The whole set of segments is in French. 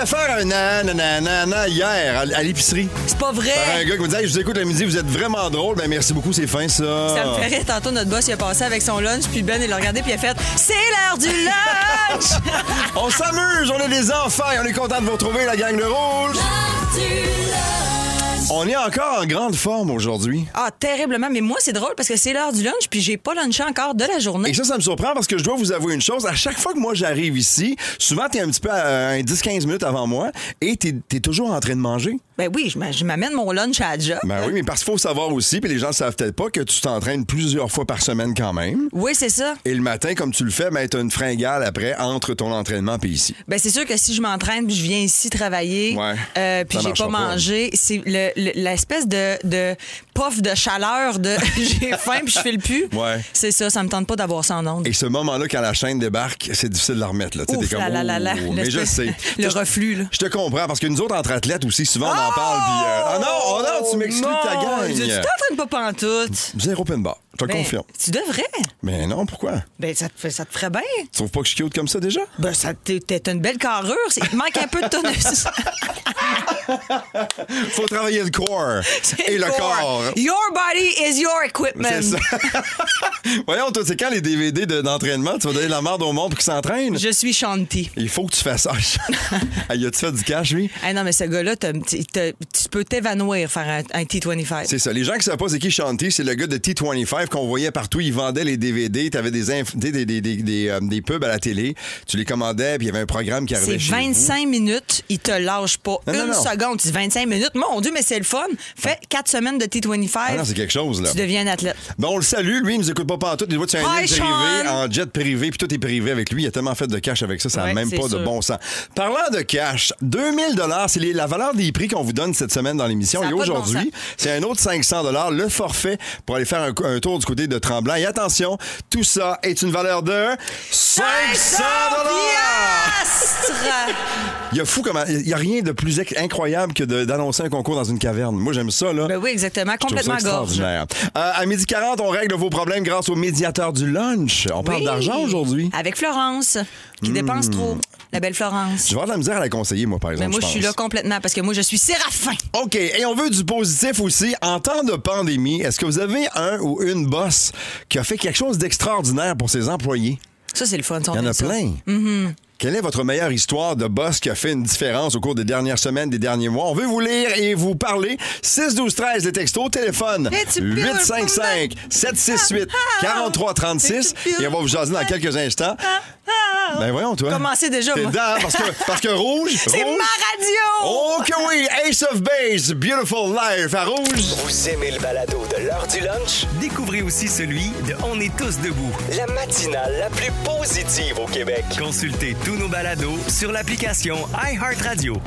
fait faire un nanana hier à l'épicerie. C'est pas vrai. Par un gars qui me dit hey, je vous écoute le midi, vous êtes vraiment drôle. Ben merci beaucoup, c'est fin ça. Ça me fait rire. Tantôt, notre boss, il a passé avec son lunch, puis Ben, il l'a regardé, puis il a fait « C'est l'heure du lunch! » On s'amuse, on est des enfants et on est content de vous retrouver, la gang de Rouge. On est encore en grande forme aujourd'hui. Ah, terriblement. Mais moi, c'est drôle parce que c'est l'heure du lunch, puis j'ai pas lunché encore de la journée. Et ça me surprend parce que je dois vous avouer une chose. À chaque fois que moi j'arrive ici, souvent t'es un petit peu à 10-15 minutes avant moi et t'es toujours en train de manger. Ben oui, je m'amène mon lunch à la job. Ben oui, mais parce qu'il faut savoir aussi, puis les gens ne savent peut-être pas, que tu t'entraînes plusieurs fois par semaine quand même. Oui, c'est ça. Et le matin, comme tu le fais, ben t'as une fringale après entre ton entraînement et ici. Ben c'est sûr que si je m'entraîne puis je viens ici travailler, Ouais, puis ça j'ai marchera pas mangé, c'est l'espèce de puff de chaleur de j'ai faim puis je file plus. Ouais. C'est ça me tente pas d'avoir ça en ondes. Et ce moment-là, quand la chaîne débarque, c'est difficile de la remettre. Là. T'es Ouf, comme, mais je sais. Le reflux, là. Je te comprends, parce que nous autres, entre athlètes aussi, souvent, on en parle. Puis, oh non, tu m'exclus de ta gang. Tu t'entraînes pas pantoute. Zéro pin bar. Je te le confirme. Tu devrais. Mais non, pourquoi? Ben, ça te ferait bien. Tu trouves pas que je suis cute comme ça déjà? Ben, t'as une belle carrure. Il te manque un peu de tonus. Faut travailler le corps et le corps. Your body is your equipment. C'est ça. Voyons, toi, c'est quand les DVD d'entraînement? Tu vas donner la merde au monde pour qu'ils s'entraînent? Je suis Shanti. Il faut que tu fasses ça. Y a-tu fait du cash, lui? Hey, non, mais ce gars-là, tu peux t'évanouir faire un T25. C'est ça. Les gens qui ne savent pas c'est qui Shanti, c'est le gars de T25 qu'on voyait partout. Il vendait les DVD. Tu avais des pubs à la télé. Tu les commandais, puis il y avait un programme qui arrivait chez vous. C'est 25 minutes. Il te lâche pas une seconde. Tu dis 25 minutes. Mon Dieu, mais c'est le fun. Fais 4 semaines de T25. Ah non, c'est quelque chose, là. Tu deviens un athlète. Bon, on le salue. Lui, il nous écoute pas partout. Il voit tu as un jet privé, en jet privé, puis tout est privé avec lui. Il a tellement fait de cash avec ça, ça n'a même pas de bon sens. Parlant de cash, 2000 $, c'est la valeur des prix qu'on vous donne cette semaine dans l'émission. Et aujourd'hui, c'est un autre 500 $, le forfait pour aller faire un tour du côté de Tremblant. Et attention, tout ça est une valeur de 500 $! Il y a fou comment. Il n'y a rien de plus incroyable que d'annoncer un concours dans une caverne. Moi, j'aime ça, là. Ben oui, exactement. Complètement gorge. À 12h40, on règle vos problèmes grâce au médiateur du lunch. On parle d'argent aujourd'hui. Avec Florence, qui dépense trop. La belle Florence. Je vais avoir de la misère à la conseiller, moi, par exemple. Mais moi, je suis là complètement parce que moi, je suis Séraphin. OK. Et on veut du positif aussi. En temps de pandémie, est-ce que vous avez un ou une boss qui a fait quelque chose d'extraordinaire pour ses employés? Ça, c'est le fun. Il y en a plein. Mm-hmm. Quelle est votre meilleure histoire de boss qui a fait une différence au cours des dernières semaines, des derniers mois? On veut vous lire et vous parler. 6-12-13, les textos, téléphone. 855-768-4336. Et on va vous jaser dans quelques instants. Ben voyons, toi. Commencez déjà, T'es moi. dedans, parce que Rouge... C'est ma radio! Oh que oui! Ace of Base, Beautiful Life à Rouge. Vous aimez le balado de l'heure du lunch? Découvrez aussi celui de On est tous debout. La matinale la plus positive au Québec. Consultez tous nos balados sur l'application iHeartRadio.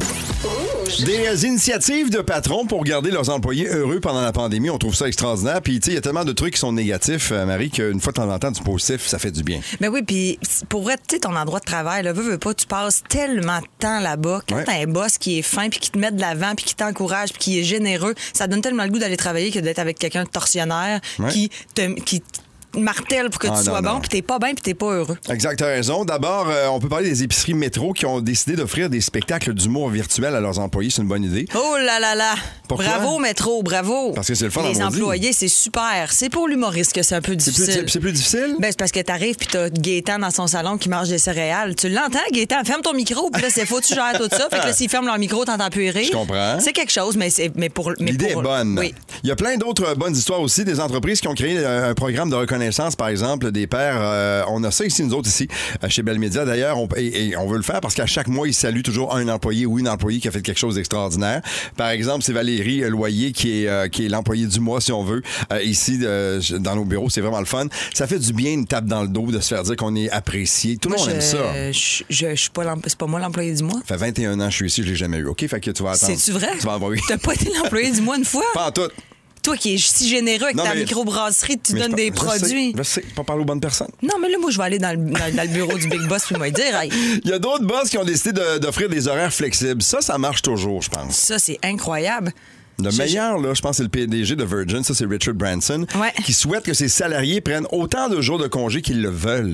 Des initiatives de patrons pour garder leurs employés heureux pendant la pandémie, on trouve ça extraordinaire. Puis, tu sais, il y a tellement de trucs qui sont négatifs, Marie, qu'une fois de temps en temps, du positif, ça fait du bien. Ben oui, puis pour vrai, tu sais, ton endroit de travail, là, veux pas, tu passes tellement de temps là-bas. Quand t'as un boss qui est fin, puis qui te met de l'avant, puis qui t'encourage, puis qui est généreux, ça donne tellement le goût d'aller travailler que d'être avec quelqu'un de tortionnaire qui martèle pour que tu sois bon, puis t'es pas bien, puis t'es pas heureux. Exact, t'as raison. D'abord, on peut parler des épiceries métro qui ont décidé d'offrir des spectacles d'humour virtuels à leurs employés. C'est une bonne idée. Oh là là là! Pourquoi? Bravo, Métro, bravo! Parce que c'est le fun. Les employés, c'est super. C'est pour l'humoriste que c'est un peu difficile. C'est plus difficile? Ben, c'est parce que t'arrives puis t'as Gaétan dans son salon qui mange des céréales. Tu l'entends, Gaétan? Ferme ton micro, puis là, c'est faut que tu gères tout ça. Fait que là, s'ils ferment leur micro, t'entends plus rire. Je comprends. C'est quelque chose, mais pour... L'idée est bonne. Oui. Il y a plein d'autres bonnes histoires aussi, des entreprises qui ont créé un programme de reconnaissance, par exemple, des pères. On a ça ici, nous autres, ici, chez Bell Media. D'ailleurs, et on veut le faire parce qu'à chaque mois, ils saluent toujours un employé ou une employée qui a fait quelque chose d'extraordinaire. Par exemple, c'est Valérie Loyer qui est l'employé du mois, si on veut, ici, dans nos bureaux. C'est vraiment le fun. Ça fait du bien une tape dans le dos de se faire dire qu'on est apprécié. Tout le monde aime ça. Je suis pas c'est pas moi l'employé du mois. Ça fait 21 ans que je suis ici, je l'ai jamais eu. OK? Fait que tu vas attendre. C'est-tu vrai? Tu vas envoyer. T'as pas été l'employé du mois une fois? Pas en tout. Toi qui es si généreux avec ta microbrasserie, tu donnes des produits. Je sais, pas parler aux bonnes personnes. Non, mais là, moi, je vais aller dans le bureau du Big Boss puis moi dire. Hey. Il y a d'autres boss qui ont décidé d'offrir des horaires flexibles. Ça marche toujours, je pense. Ça, c'est incroyable. Le meilleur, là, je pense, c'est le PDG de Virgin, ça, c'est Richard Branson, qui souhaite que ses salariés prennent autant de jours de congé qu'ils le veulent.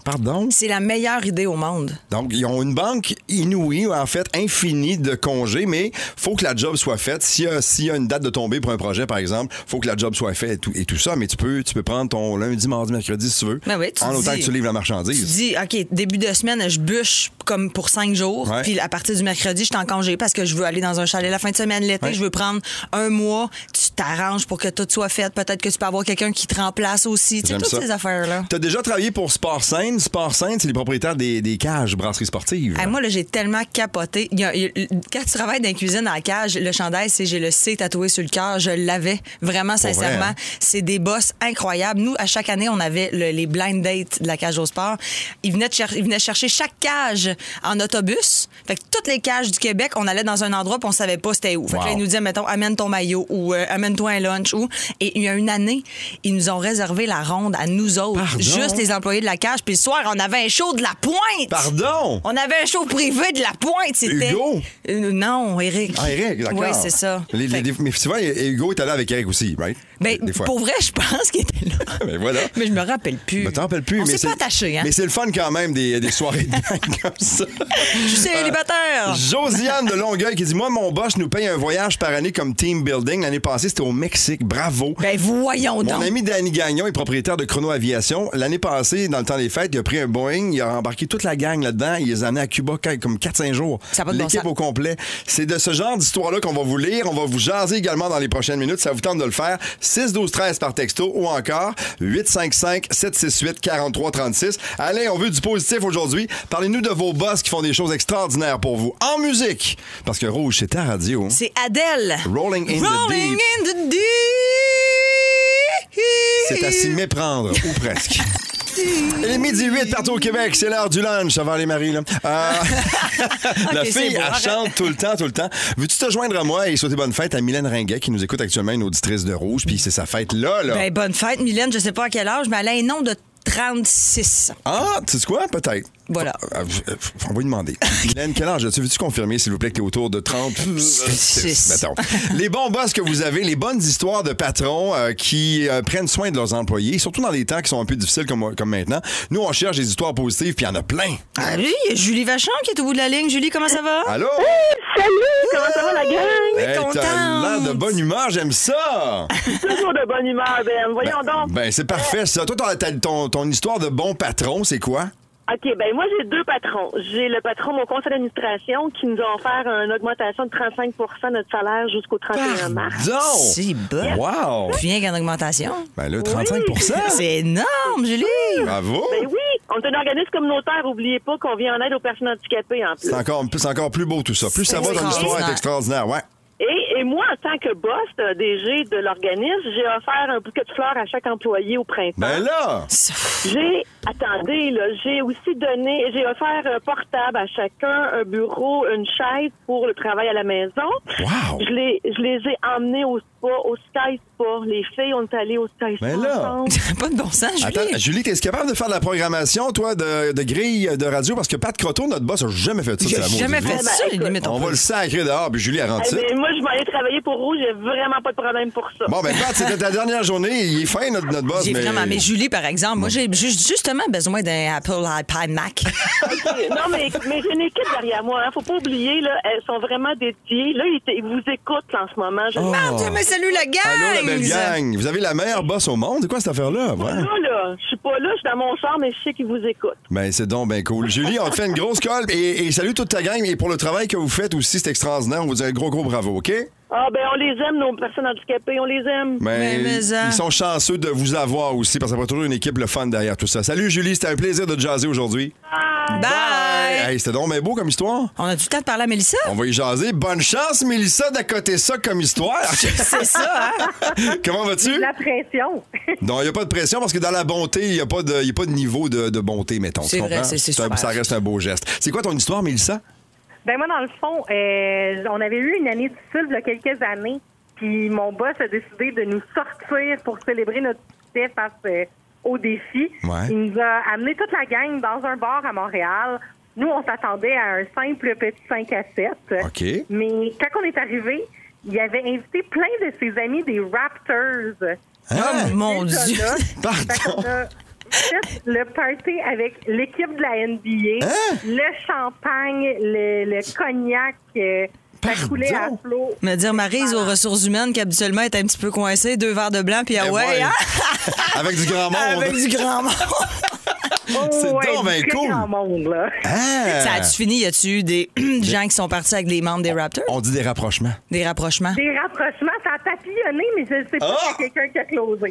Pardon? C'est la meilleure idée au monde. Donc, ils ont une banque inouïe, en fait, infinie de congés, mais faut que la job soit faite. S'il y a une date de tombée pour un projet, par exemple, faut que la job soit faite et tout ça. Mais tu peux prendre ton lundi, mardi, mercredi, si tu veux, Ben oui, en autant que tu livres la marchandise. Tu dis, OK, début de semaine, je bûche comme pour 5 jours. Ouais. Puis à partir du mercredi, je suis en congé parce que je veux aller dans un chalet la fin de semaine. L'été, je veux prendre un mois. Tu t'arranges pour que tout soit fait. Peut-être que tu peux avoir quelqu'un qui te remplace aussi. Tu sais, J'aime toutes ça. ces affaires-là. Tu as déjà travaillé pour Sport Sainte. Sport Sainte, c'est les propriétaires des cages brasseries sportives. Hey, moi, là, j'ai tellement capoté. Quand tu travailles dans la cuisine à la cage, le chandail, c'est j'ai le C tatoué sur le cœur. Je l'avais vraiment sincèrement. vrai, hein? C'est des boss incroyables. Nous, à chaque année, on avait les blind dates de la cage au sport. Ils venaient chercher chaque cage en autobus. Fait que toutes les cages du Québec, on allait dans un endroit puis on savait pas c'était où. Fait que là, ils nous disaient, mettons, amène ton maillot ou amène-toi un lunch. Et il y a une année, ils nous ont réservé la ronde à nous autres. Pardon? Juste les employés de la cage. Puis le soir, on avait un show de la pointe. Pardon? On avait un show privé de la pointe. C'était... Hugo? Non, Éric. Ah, Éric, d'accord. Oui, c'est ça. Mais souvent, Hugo est allé avec Éric aussi, right? Ben, Des fois. pour vrai, je pense qu'il était là. Ben voilà. Mais je me rappelle plus. Ben, t'en rappelles plus. On mais s'est pas attaché, hein? Mais c'est le fun quand même des soirées de gang comme ça. Je suis célibataire. Josiane de Longueuil qui dit, moi, mon boss nous paye un voyage par année comme team building. L'année passée, c'était au Mexique. Bravo. Ben, voyons donc. Mon ami Danny Gagnon est propriétaire de Chrono Aviation. L'année passée, dans le temps des fêtes, il a pris un Boeing, il a embarqué toute la gang là-dedans, il les a amenés à Cuba comme 4-5 jours. Ça a pas de bon L'équipe sens. au complet. C'est de ce genre d'histoire-là qu'on va vous lire. On va vous jaser également dans les prochaines minutes. Ça vous tente de le faire. 6-12-13 par texto ou encore 855-768-4336. Allez, on veut du positif aujourd'hui. Parlez-nous de vos boss qui font des choses extraordinaires pour vous. En musique, parce que Rouge, c'est ta radio. Hein? C'est Adèle. Rolling in the Rolling deep. in the deep. C'est à s'y méprendre, ou presque. Il est midi 8 partout au Québec, c'est l'heure du lunch. Ça va aller, Marie, là. La Ok, c'est fille, beau, elle arrête. chante tout le temps. Veux-tu te joindre à moi et souhaiter bonne fête à Mylène Ringuet, qui nous écoute actuellement, une auditrice de Rouge, puis c'est sa fête là. Ben, bonne fête, Mylène. Je sais pas à quel âge, mais elle a un nom de 36. Ah, tu sais quoi? Peut-être. Voilà. On va lui demander. Mylène, quel âge as-tu? Veux-tu confirmer, s'il vous plaît, que tu es autour de 36? Mettons. Les bons boss que vous avez, les bonnes histoires de patrons qui prennent soin de leurs employés, surtout dans des temps qui sont un peu difficiles comme maintenant. Nous, on cherche des histoires positives, puis il y en a plein. Ah oui, il y a Julie Vachon qui est au bout de la ligne. Julie, comment ça va? Allô? Salut! Comment ça va, la gang? Hey, contente. t'as l'air de bonne humeur, j'aime ça! Toujours de bonne humeur, Ben. Voyons donc. Ben, c'est parfait, ça. Toi, ton histoire de bon patron, c'est quoi? OK, ben moi, j'ai deux patrons. J'ai le patron de mon conseil d'administration qui nous a offert une augmentation de 35 de notre salaire jusqu'au 31 mars. Pardon! C'est bon. Wow! Tu viens qu'en augmentation? Ben là, 35 C'est énorme, Julie. Bravo! Ben oui, on est un organisme communautaire. Oubliez pas qu'on vient en aide aux personnes handicapées, en plus. C'est encore plus beau tout ça. Plus ça va, ton histoire est extraordinaire, ouais. Et moi, en tant que boss DG de l'organisme, j'ai offert un bouquet de fleurs à chaque employé au printemps. Ben là! J'ai aussi j'ai offert un portable à chacun, un bureau, une chaise pour le travail à la maison. Wow! Je les ai emmenés au spa, au Sky Spa. Les filles, on est allées au Sky Spa Mais là! ensemble. Pas de bon sens, Julie. Attends, Julie, t'es capable de faire de la programmation, toi, de grille de radio? Parce que Pat Croteau, notre boss, a jamais fait ça. J'ai c'est la jamais maudite fait vie. ça, écoute, limite. On va le sacrer dehors, puis Julie, elle rentre Eh ça. ben, moi, je vais aller travailler pour Rouge. J'ai vraiment pas de problème pour ça. Bon, ben, Pat, c'était ta dernière journée. Il est fin, notre boss. J'ai vraiment. Mais Julie, par exemple, moi, j'ai justement besoin d'un Apple iPad Mac. Non, mais j'ai une équipe derrière moi. Hein. Faut pas oublier, là, elles sont vraiment dédiées. Là, ils vous écoutent là, en ce moment. Mon Dieu, mais salut la gang! Allô, la belle gang. Vous avez la meilleure boss au monde. C'est quoi cette affaire-là? Ouais. Je suis pas là, je suis dans mon char, mais je sais qu'ils vous écoutent. Ben, c'est donc ben cool. Julie, on te fait une grosse colle et salut toute ta gang. Et pour le travail que vous faites aussi, c'est extraordinaire. On vous dit un gros bravo, OK? Ah, ben, on les aime, nos personnes handicapées, on les aime. Ben, Mais ils sont chanceux de vous avoir aussi parce que ça va toujours une équipe le fun derrière tout ça. Salut Julie, c'était un plaisir de te jaser aujourd'hui. Bye! Hey, c'était donc bien beau comme histoire. On a du temps de parler à Mélissa? On va y jaser. Bonne chance, Mélissa, d'accoter ça comme histoire. C'est ça, hein? Comment vas-tu? La pression. Non, il n'y a pas de pression parce que dans la bonté, il n'y a pas de niveau de bonté, mettons. C'est tu vrai, comprends? c'est super. Ça reste un beau geste. C'est quoi ton histoire, Mélissa? Ben moi, dans le fond, on avait eu une année difficile il y a quelques années, puis mon boss a décidé de nous sortir pour célébrer notre succès face au défi. Ouais. Il nous a amené toute la gang dans un bar à Montréal. Nous, on s'attendait à un simple petit 5 à 7. OK. Mais quand on est arrivé, il avait invité plein de ses amis des Raptors. Hein? Oh, mon Dieu! Pardon. fait le party avec l'équipe de la NBA, le champagne, le cognac, ça coulait à flot. Me dire Maryse aux ressources humaines qui habituellement est un petit peu coincée, 2 verres de blanc, puis hein? Avec du grand monde. Avec du grand monde. C'est ouais, donc bien cool. Grand monde, là. Ça a-tu fini? Y a-tu eu des gens qui sont partis avec des membres des Raptors? On dit des rapprochements. Des rapprochements? Des rapprochements, ça a papillonné, mais je ne sais pas s'il y a quelqu'un qui a closé.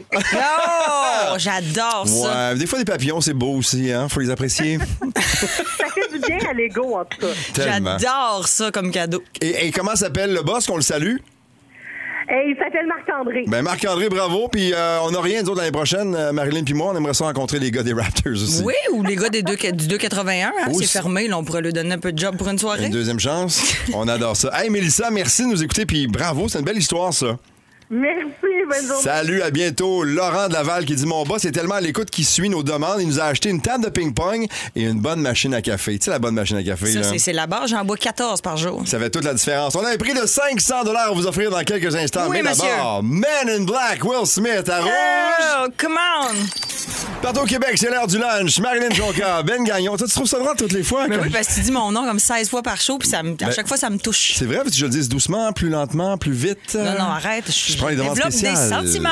Oh! J'adore ça. Ouais, des fois, des papillons, c'est beau aussi, hein? Faut les apprécier. Ça fait du bien à l'ego, en tout cas. Tellement. J'adore ça comme cadeau. Et comment s'appelle le boss qu'on le salue? Et il s'appelle Marc-André. Ben Marc-André, bravo. Puis on n'a rien d'autre l'année prochaine. Marilyn puis moi, on aimerait ça rencontrer les gars des Raptors aussi. Oui, ou les gars du 281. Hein? C'est fermé. Là, on pourrait lui donner un peu de job pour une soirée. Une deuxième chance. On adore ça. Hey, Mélissa, merci de nous écouter. Puis bravo, c'est une belle histoire, ça. Merci, bonne journée. Salut, à bientôt. Laurent de Laval qui dit: mon boss est tellement à l'écoute qu'il suit nos demandes. Il nous a acheté une table de ping-pong et une bonne machine à café. Tu sais, la bonne machine à café, ça, là? c'est la base. J'en bois 14 par jour. Ça fait toute la différence. On a un prix de 500 à vous offrir dans quelques instants. Oui, mais monsieur. d'abord, Man in Black, Will Smith à Rouge. Oh, come on! Partout au Québec, c'est l'heure du lunch. Marilyn Jonca, Ben Gagnon. Toi, tu trouves ça drôle toutes les fois? Ben oui, parce que tu dis mon nom comme 16 fois par show, puis à chaque fois, ça me touche. C'est vrai, parce que je le dis doucement, plus lentement, plus vite. Non, arrête. Je prends les demandes développe spéciales. des sentiments.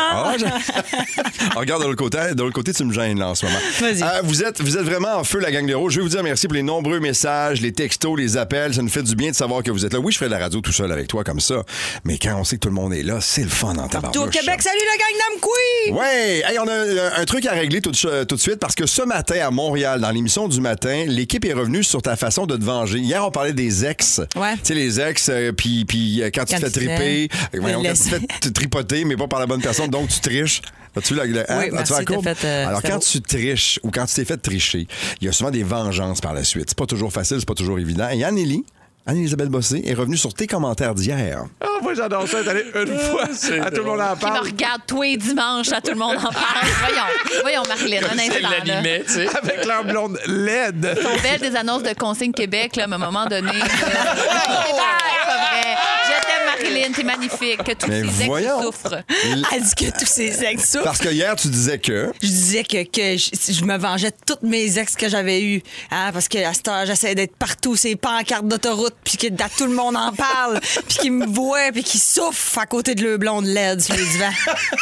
Regarde de l'autre côté, tu me gênes là en ce moment. Vas-y. Vous êtes vraiment en feu, la gang de Rouge. Je vais vous dire merci pour les nombreux messages, les textos, les appels. Ça nous fait du bien de savoir que vous êtes là. Oui, je ferai de la radio tout seul avec toi comme ça. Mais quand on sait que tout le monde est là, c'est le fun en tabarnouche. Tout au Québec, salut le Gangnam Queen! Ouais, hey, on a un truc à régler tout de suite parce que ce matin à Montréal, dans l'émission du matin, l'équipe est revenue sur ta façon de te venger. Hier, on parlait des ex. Ouais. Tu sais, les ex, puis quand tu te fais triper, quand tu te fais tripoter, mais pas par la bonne personne, donc tu triches. As-tu vu oui, merci, Alors, quand tu triches ou quand tu t'es fait tricher, il y a souvent des vengeances par la suite. C'est pas toujours facile, c'est pas toujours évident. Et Anne-Élisabeth Bossé est revenue sur tes commentaires d'hier. Ah, moi, j'adore ça. Être allé une fois, à tout le monde en Qui parle. me regarde tous les dimanches, à tout le monde en parle. Voyons, Marilyn, un instant. L'animait, tu sais. Avec leur blonde laide. Ils sont belles des annonces de Consigne Québec, là, à un moment donné. C'est pas vrai. Je t'aime, Marilyn, t'es magnifique. Que tous ces ex souffrent. Elle dit que tous ces ex souffrent. Parce que hier, tu disais que... Je disais que je me vengeais de toutes mes ex que j'avais eues. Hein, parce que à cette heure, j'essayais d'être partout, ces pancartes d'autoroute, puis que tout le monde en parle, puis qu'ils me voient, puis qu'ils souffrent à côté de leur blonde laide sur les divans.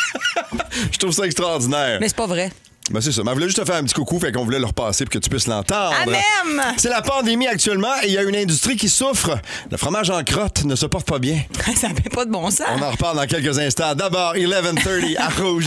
Je trouve ça extraordinaire. Mais c'est pas vrai. Ben c'est ça. Mais on voulait juste te faire un petit coucou, fait qu'on voulait le repasser pour que tu puisses l'entendre. Ah, même! C'est la pandémie actuellement et il y a une industrie qui souffre. Le fromage en crotte ne se porte pas bien. Ça fait pas de bon sens. On en reparle dans quelques instants. D'abord, 11h30 à Rouge.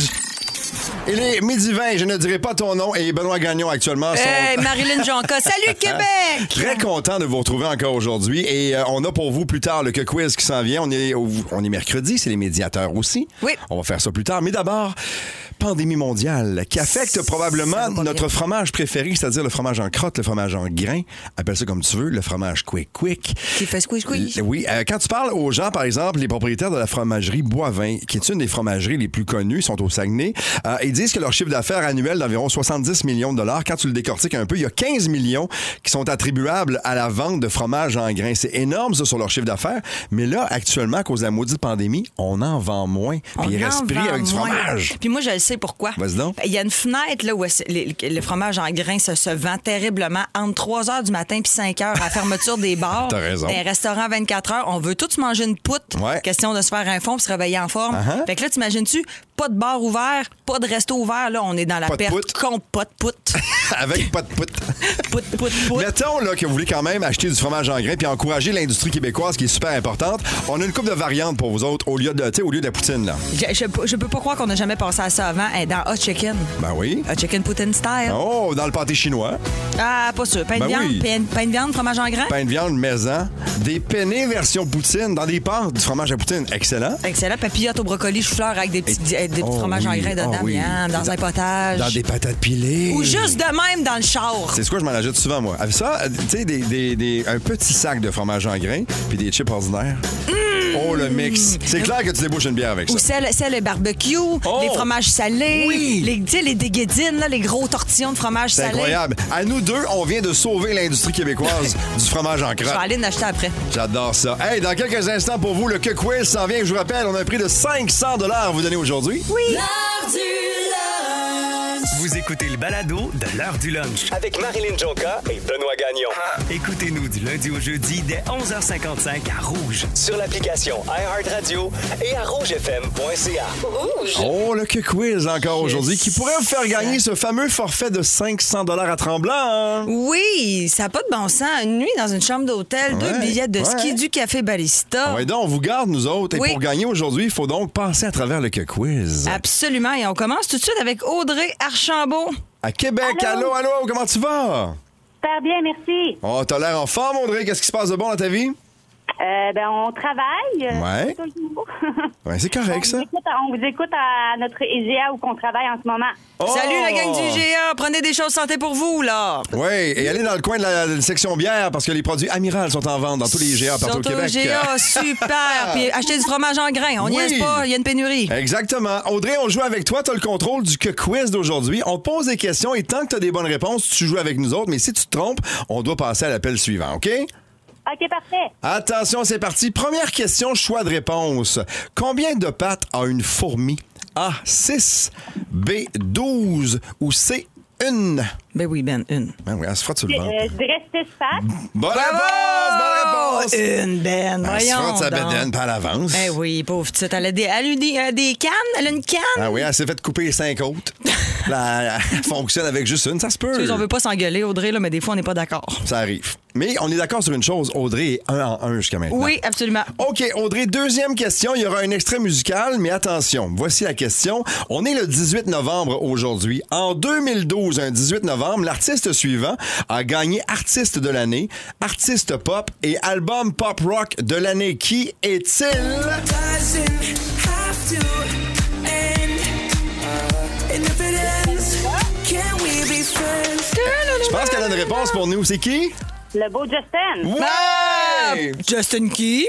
Il est midi 20, je ne dirai pas ton nom, et Benoît Gagnon actuellement Hey, Marilyn Jonca, salut Québec! Très content de vous retrouver encore aujourd'hui et on a pour vous plus tard le quiz qui s'en vient. On est mercredi, c'est les médiateurs aussi. Oui. On va faire ça plus tard, mais d'abord, pandémie mondiale qui affecte probablement notre fromage préféré, c'est-à-dire le fromage en crotte, le fromage en grains, appelle ça comme tu veux, le fromage quick. Qui fait squeeze. Oui, quand tu parles aux gens, par exemple, les propriétaires de la fromagerie Boivin, qui est une des fromageries les plus connues, sont au Saguenay, ils disent que leur chiffre d'affaires annuel d'environ 70 millions de dollars, quand tu le décortiques un peu, il y a 15 millions qui sont attribuables à la vente de fromage en grains. C'est énorme, ça, sur leur chiffre d'affaires. Mais là, actuellement, à cause de la maudite pandémie, on en vend moins. Puis il reste pris avec du fromage. Puis moi, je le sais pourquoi. Vas-y donc. Il y a une fenêtre là, où le fromage en grains se vend terriblement entre 3 h du matin puis 5 h à la fermeture des bars. T'as raison. Dans les restaurants 24 h, on veut tous manger une poutre. Ouais. Question de se faire un fond puis se réveiller en forme. Fait que là, t'imagines-tu, pas de bar ouvert, pas de resto ouvert. Là, on est dans la perte. Pas de poutre. Avec pas de poutre. Poutre. Mettons là, que vous voulez quand même acheter du fromage en grains puis encourager l'industrie québécoise qui est super importante. On a une couple de variantes pour vous autres au lieu de la poutine. Là. Je peux pas croire qu'on n'a jamais pensé à ça avant. Dans Hot Chicken. Ben oui. Hot Chicken Poutine Style. Oh, dans le pâté chinois. Ah, pas sûr. Pain de viande, oui. pain de viande, fromage en grains. Pain de viande maison. Des penne version poutine dans des pâtes du fromage à poutine. Excellent. Excellent. Papillote au brocoli, chou-fleur avec des petits fromages en grains dedans. Oui. Bien, dans un potage. Dans des patates pilées. Ou juste de même dans le char. C'est ce que je m'en achète souvent, moi. Avec ça, tu sais, un petit sac de fromage en grains puis des chips ordinaires. Oh, le mix. C'est clair que tu débouches une bière avec ça. Ou c'est le barbecue, les fromages salés, les déguédines, les gros tortillons de fromage salé. C'est incroyable. À nous deux, on vient de sauver l'industrie québécoise du fromage en crotte. Je vais aller en acheter après. J'adore ça. Hey, dans quelques instants pour vous, le quiz s'en vient. Je vous rappelle, on a un prix de 500 à vous donner aujourd'hui. Oui. L'heure du lunch. Vous écoutez le balado de l'heure du lunch. Avec Marilyn Jonca et Benoît Gagnon. Écoutez-nous du lundi au jeudi dès 11h55 à Rouge. Sur l'application iHeartRadio et à rougefm.ca. Oh, le quiz encore aujourd'hui qui pourrait vous faire gagner ce fameux forfait de 500 $ à Tremblant. Hein? Oui, ça n'a pas de bon sens. Une nuit dans une chambre d'hôtel, 2 billets de ski du Café Ballista. Oui, donc on vous garde, nous autres. Et Oui. pour gagner aujourd'hui, il faut donc passer à travers le quiz. Absolument. Et on commence tout de suite avec Audrey Archambault. À Québec, allô, comment tu vas? Super bien, merci. Oh, t'as l'air en forme, Audrey. Qu'est-ce qui se passe de bon dans ta vie? On travaille. Ouais. Toujours. Ouais, c'est correct, ça. On vous écoute à notre IGA où on travaille en ce moment. Oh! Salut la gang du IGA. Prenez des choses santé pour vous, là. Oui, et allez dans le coin de la section bière parce que les produits Amiral sont en vente dans tous les IGA partout au Québec. IGA, super. Puis achetez du fromage en grains. On n'y Oui. est pas, il y a une pénurie. Exactement. Audrey, on joue avec toi. Tu as le contrôle du quiz d'aujourd'hui. On te pose des questions et tant que tu as des bonnes réponses, tu joues avec nous autres. Mais si tu te trompes, on doit passer à l'appel suivant, OK? OK, parfait. Attention, c'est parti. Première question, choix de réponse. Combien de pattes a une fourmi? A, 6, B, 12 ou C, 1? Ben oui, Ben, une. Ben oui, elle se frotte sur le ventre. Je dirais 6 pattes. Bonne réponse! Une, Ben. Elle se Voyons frotte sa donc. bedaine par l'avance. Eh oui, pauvre petite. Elle a des cannes. Elle a une canne. Ah oui, elle s'est fait couper les 5 autres. Là, elle fonctionne avec juste une, ça se peut. Tu sais, on veut pas s'engueuler, Audrey, là, mais des fois, on n'est pas d'accord. Ça arrive. Mais on est d'accord sur une chose, Audrey est 1 en 1 jusqu'à maintenant. Oui, absolument. OK, Audrey, deuxième question. Il y aura un extrait musical, mais attention, voici la question. On est le 18 novembre aujourd'hui. En 2012, un 18 novembre, l'artiste suivant a gagné Artiste de l'année, Artiste pop et Album pop rock de l'année. Qui est-il? Je pense qu'elle a une réponse pour nous. C'est qui? Le beau Justin. Ouais! Justin qui?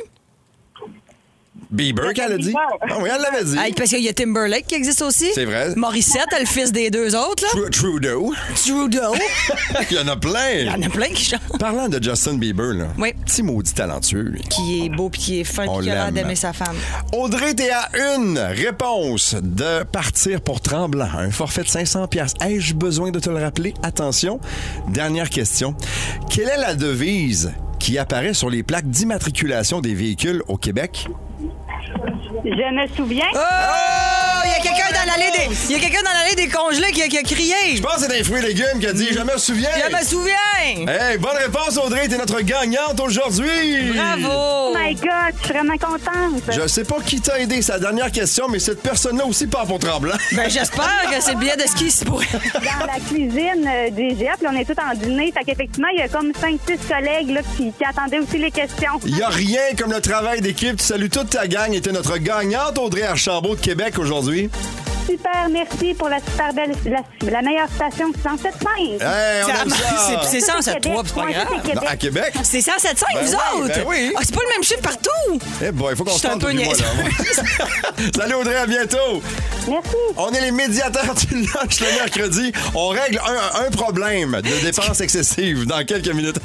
Bieber, qu'elle a dit? Bieber. Ah oui, elle l'avait dit. Hey, parce qu'il y a Timberlake qui existe aussi. C'est vrai. Morissette, le fils des deux autres, là. Trudeau. Trudeau. Il y en a plein. Il y en a plein qui chantent. Parlant de Justin Bieber, là. Oui. Petit maudit talentueux, lui. Qui est beau puis qui est fin On puis qui a l'air l'aime. d'aimer sa femme. Audrey, t'es à une réponse de partir pour Tremblant. Un forfait de 500 $. Ai-je besoin de te le rappeler? Attention. Dernière question. Quelle est la devise qui apparaît sur les plaques d'immatriculation des véhicules au Québec? Je me souviens. Oh! Il y a quelqu'un dans l'allée des congelés qui a crié. Je pense que c'est des fruits et légumes qui a dit « Je me souviens ». Je me souviens. Hey, bonne réponse, Audrey. T'es notre gagnante aujourd'hui. Bravo. Oh my God, je suis vraiment contente. Je sais pas qui t'a aidé, c'est la dernière question, mais cette personne-là aussi part pour Tremblant. Ben, j'espère que c'est le billet de ski, c'est pour Dans la cuisine du GF, on est tous en dîner. Fait qu'effectivement, il y a comme 5-6 collègues là, qui attendaient aussi les questions. Il n'y a rien comme le travail d'équipe. Tu salues toute ta gang et t'es notre gagnante, Audrey Archambault de Québec aujourd'hui. Super, merci pour la super belle, la meilleure station 107.5. Hey, on aime ça. C'est 107.3, c'est pas grave. Non, à Québec? C'est 107.5, Ben vous oui, autres. ben oui. Ah, c'est pas le même chiffre partout. Eh boy, il faut qu'on se Je suis un tente peu depuis moi, là. Salut Audrey, à bientôt. Merci. On est les médiateurs du lunch le mercredi. On règle un problème de dépenses excessives dans quelques minutes.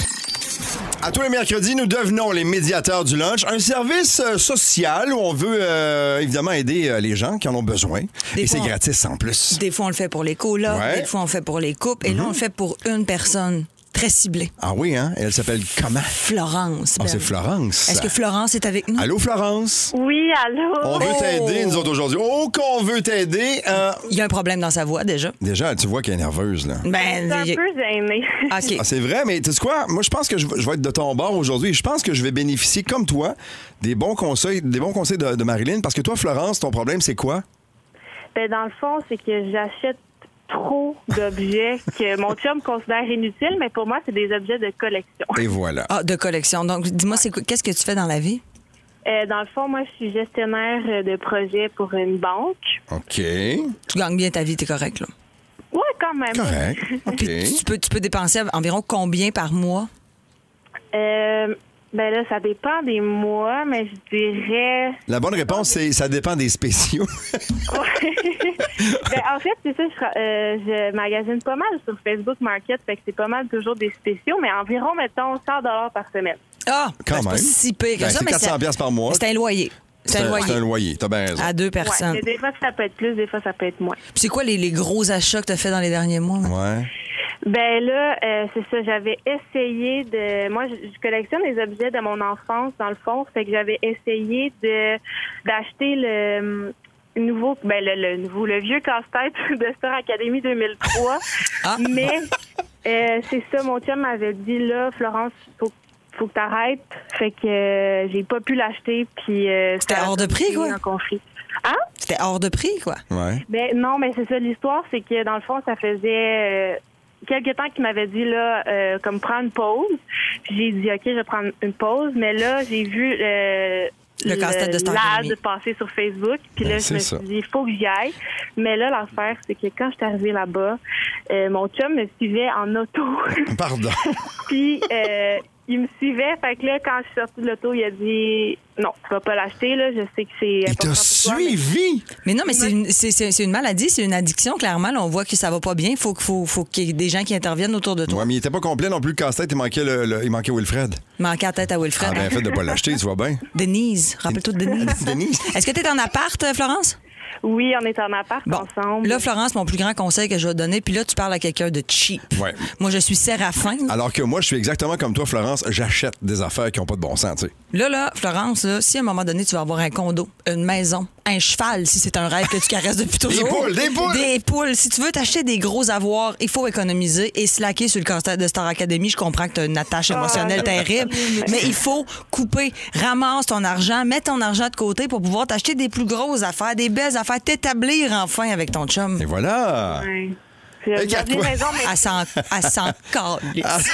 À tous les mercredis, nous devenons les médiateurs du lunch, un service social où on veut évidemment aider les gens qui en ont besoin. Des Et c'est fois, gratis en plus. Des fois, on le fait pour les colocs, Ouais. des fois, on le fait pour les couples, et là, on le fait pour une personne très ciblée. Ah oui, hein? Elle s'appelle comment? Florence. Ah, Ben. c'est Florence. Est-ce que Florence est avec nous? Allô, Florence? Oui, allô? On veut t'aider, nous autres, aujourd'hui. Oh, qu'on veut t'aider. Il y a un problème dans sa voix, déjà. Déjà, tu vois qu'elle est nerveuse, là. Je Ben, suis un peu gênée. OK. Ah, c'est vrai, mais tu sais quoi? Moi, je pense que je vais être de ton bord aujourd'hui. Je pense que je vais bénéficier, comme toi, des bons conseils de Marilyn. Parce que toi, Florence, ton problème, c'est quoi? Ben, dans le fond, c'est que j'achète trop d'objets que mon chum considère inutiles, mais pour moi, c'est des objets de collection. Et voilà. Ah, de collection. Donc, dis-moi, qu'est-ce que tu fais dans la vie? Dans le fond, moi, je suis gestionnaire de projet pour une banque. OK. Tu gagnes bien ta vie, t'es correct, là. Ouais, quand même. Correct. OK. Puis tu peux dépenser environ combien par mois? Ben là, ça dépend des mois, mais je dirais... La bonne réponse, c'est ça dépend des spéciaux. Ben, en fait, c'est ça, je magasine pas mal sur Facebook Market, fait que c'est pas mal toujours des spéciaux, mais environ, mettons, 100 $ par semaine. Ah, Quand c'est pas même. si pire que Ben, ça, c'est mais 400 $ par mois. c'est un loyer. C'est un loyer. T'as bien raison. À 2 personnes. Ouais, des fois, ça peut être plus, des fois, ça peut être moins. Puis c'est quoi les gros achats que t'as fait dans les derniers mois? Ouais. Ben là, c'est ça, j'avais essayé de... Moi, je collectionne les objets de mon enfance, dans le fond. Fait que j'avais essayé d'acheter le vieux casse-tête de Star Academy 2003. Mais c'est ça, mon chum m'avait dit, là, Florence, faut que t'arrêtes. Fait que j'ai pas pu l'acheter. Puis c'était hors de prix, quoi? Un conflit. Hein? C'était hors de prix, quoi? Ouais. Ben non, mais c'est ça, l'histoire, c'est que dans le fond, ça faisait... quelques temps qu'il m'avait dit, là, comme prendre une pause. Puis j'ai dit, OK, je vais prendre une pause. Mais là, j'ai vu le casse-tête de Star Academy passer sur Facebook. Puis là, je me suis dit, il faut que j'y aille. Mais là, l'affaire, c'est que quand je suis arrivée là-bas, mon chum me suivait en auto. Pardon. Puis il me suivait. Fait que là, quand je suis sortie de l'auto, il a dit, non, tu vas pas l'acheter, là. Je sais que c'est important. Il t'a suivi? Mais non, mais c'est une maladie, c'est une addiction, clairement. Là, on voit que ça va pas bien. Faut qu'il y ait des gens qui interviennent autour de toi. Ouais, mais il était pas complet non plus, le casse-tête. Il manquait Wilfred. Il manquait la tête à Wilfred. Ah, bien fait de pas l'acheter, tu vois bien. Denise. Rappelle-toi de Denise. Denise. Est-ce que tu es en appart, Florence? Oui, on est en appart ensemble. Là, Florence, mon plus grand conseil que je vais te donner, puis là, tu parles à quelqu'un de cheap. Ouais. Moi, je suis Séraphin. Alors que moi, je suis exactement comme toi, Florence. J'achète des affaires qui n'ont pas de bon sens, tu sais. Là, Florence, là, si à un moment donné, tu vas avoir un condo, une maison, un cheval, si c'est un rêve que tu caresses depuis toujours. Des poules. Si tu veux t'acheter des gros avoirs, il faut économiser et slacker sur le casse-tête de Star Academy. Je comprends que tu as une attache émotionnelle terrible, mais il faut couper. Ramasse ton argent, mets ton argent de côté pour pouvoir t'acheter des plus grosses affaires, des belles affaires, t'établir enfin avec ton chum. Et voilà. Ouais. Raison, mais... Elle s'en calisse.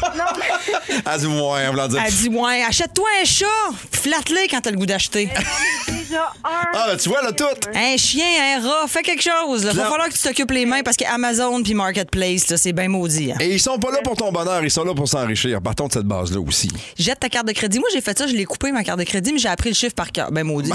Elle dit moins, en voulant dire. Elle dit moins. Achète-toi un chat. Flatte-le quand t'as le goût d'acheter. Déjà un. Ah, ben, tu vois, là, tout. Un chien, un rat. Fais quelque chose. Il va falloir que tu t'occupes les mains parce qu'Amazon puis Marketplace, là, c'est bien maudit. Hein. Et ils sont pas là pour ton bonheur. Ils sont là pour s'enrichir. Partons de cette base-là aussi. Jette ta carte de crédit. Moi, j'ai fait ça. Je l'ai coupé, ma carte de crédit, mais j'ai appris le chiffre par cœur. Ben maudit.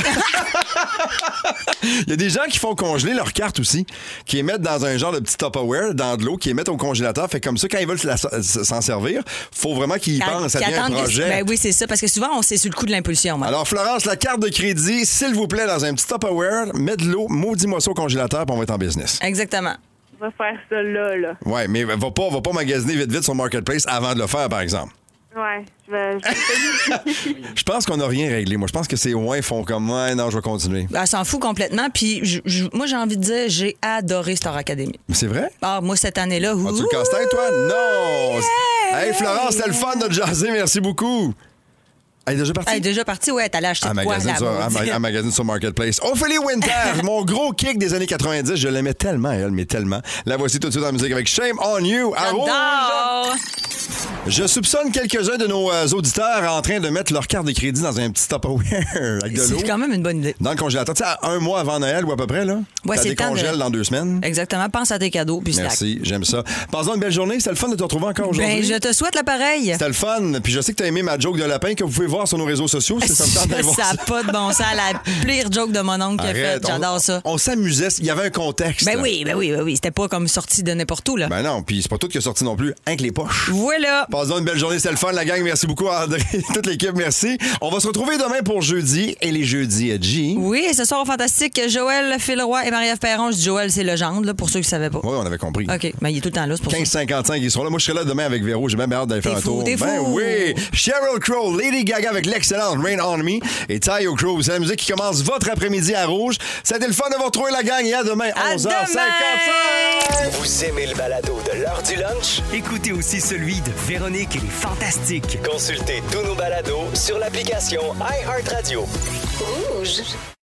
Il y a des gens qui font congeler leurs cartes aussi, qui les mettent dans un genre de petit Tupperware, dans de l'eau, qui les mettent au congélateur. Fait comme ça, quand ils veulent s'en servir, faut vraiment qu'ils y pensent. Ça devient un projet. Ben oui, c'est ça, parce que souvent, c'est sur le coup de l'impulsion. Moi. Alors, Florence, la carte de crédit, s'il vous plaît, dans un petit Tupperware, mets de l'eau, maudis-moi ça au congélateur, puis on va être en business. Exactement. On va faire ça là. Ouais, mais va pas magasiner vite sur Marketplace avant de le faire, par exemple. Ouais, je vais... Je pense qu'on n'a rien réglé. Moi, je pense que c'est font comme ouais, non, je vais continuer. Elle s'en fout complètement. Puis moi, j'ai envie de dire, j'ai adoré Star Academy. Mais c'est vrai? Ah, moi, cette année-là. As-tu le casse-tête, toi? Non! Yeah! Hey, Florence, c'était le fun de jaser. Merci beaucoup. Elle est déjà partie? Elle est déjà partie, ouais. T'allais acheter quoi, là? Magazine sur Marketplace. Ophélie Winter, mon gros kick des années 90. Je l'aimais tellement, elle, mais tellement. La voici tout de suite en musique avec Shame on You. Je soupçonne quelques-uns de nos auditeurs en train de mettre leur carte de crédit dans un petit Tupperware avec de l'eau. C'est quand même une bonne idée. Dans le congélateur. Tu sais, un mois avant Noël ou à peu près, là? Ouais, c'est le temps décongèles dans 2 semaines. Exactement. Pense à tes cadeaux. Puis merci, j'aime ça. Passe-donc une belle journée. C'était le fun de te retrouver encore aujourd'hui. Ben, je te souhaite l'appareil. C'était le fun. Puis je sais que tu as aimé ma joke de lapin que vous pouvez voir sur nos réseaux sociaux. Ça n'a pas de bon sens. La pire joke de mon oncle qui a fait. J'adore ça. On s'amusait. Il y avait un contexte. Ben oui. C'était pas comme sorti de n'importe où, là. Ben non. Puis c'est pas tout qui est sorti non plus. Avec les poches. Voilà. Passe-donc une belle journée. C'était le fun, la gang. Merci beaucoup, André. Toute l'équipe, merci. On va se retrouver demain pour jeudi. Et les jeudis, G. Oui, ce soir au Fantastique, Joël Filroy et Marie-Ève Perron. Je dis Joël, c'est Legendre, là, pour ceux qui ne savaient pas. Oui, on avait compris. OK. Mais il est tout le temps là, c'est pour 15h55, ils seront là. Moi, je serai là demain avec Véro. J'ai même hâte d'aller faire un tour. T'es fou. Ben oui. Sheryl Crow, Lady Gaga avec l'excellente Rain on Me et Tayo Cruz. C'est la musique qui commence votre après-midi à Rouge. C'était le fun de vous retrouver, la gang. Et à demain, 11h55. Vous aimez le balado de l'heure du lunch? Écoutez aussi celui de Véronique et les Fantastiques. Consultez tous nos balados sur l'application iHeartRadio. Rouge.